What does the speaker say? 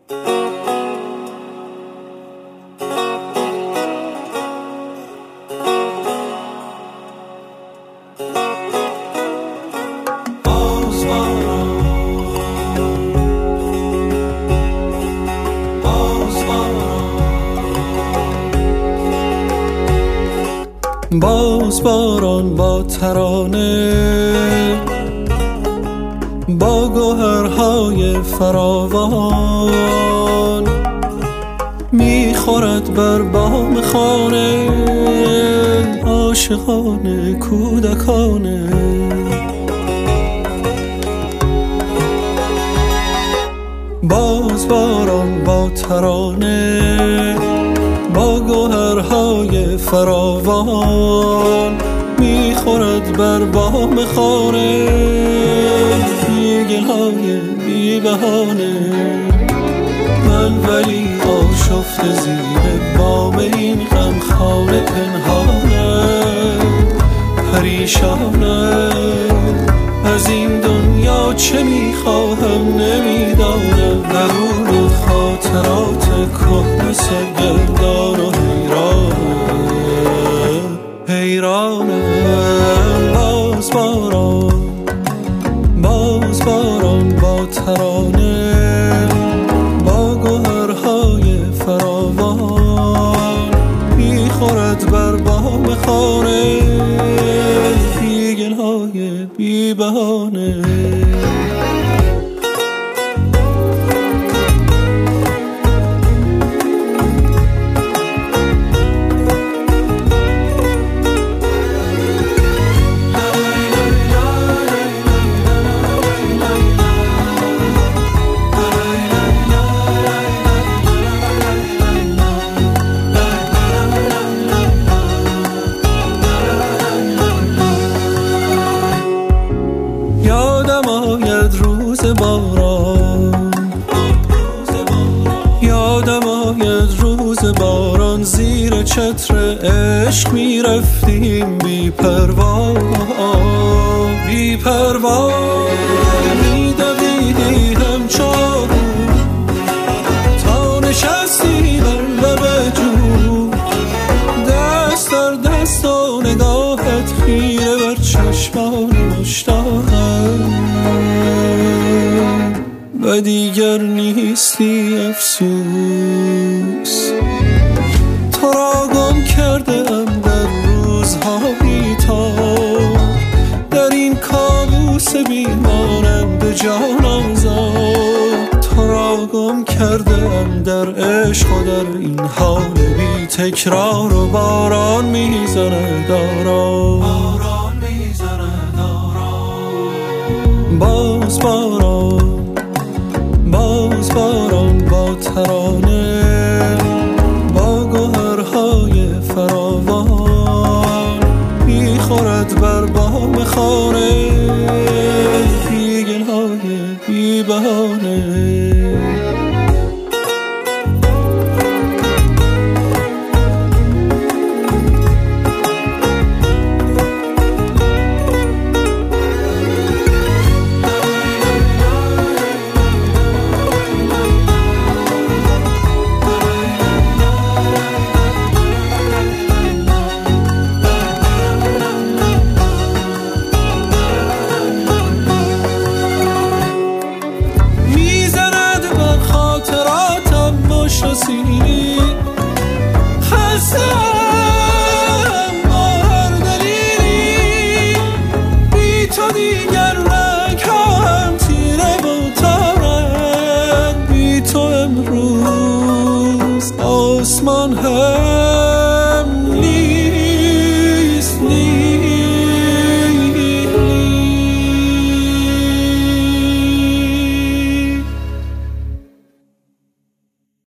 باز باران با ترانه، با گوهرهای فراوان میخورد بر بام خانه، عاشقانه کودکانه. باز باران با ترانه، با گوهرهای فراوان میخورد بر بام خانه، بی‌گلهای بی بهانه. من ولی آشفته زیر بام این غمخانه پنهانه، پریشانه از این دنیا چه میخواهم نمیدانم. درون خاطرات کهنه سرگردان و حیرانم. باز باران با ترانه، با گوهرهای فراوان میخورد بر بام خانه، بی‌گلهای بی بهانه. یادم آید روز باران، زیر چتر عشق میرفتیم بی پروا، بی پروا میدویدی همچون تا نشستی بر لب جو، دست در دست و نگاهت خیره بر چشمان مشتاقم. و دیگر نیستی افسوس، تو را گم کردم در روزهای تار، در این کابوس بیمانند جان آزاد. تو را گم کردم در عشق و در این حال بی تکرار، و باران میزند آرام. باز باران با ترانه، با گوهرهای فراوان میخورد بر بام خانه، بی‌گلهای بی بهانه. خستم با هر دلیلی، بی تو دیگر رنگ‌هام تیره و تارند، بی تو امروز آسمان هست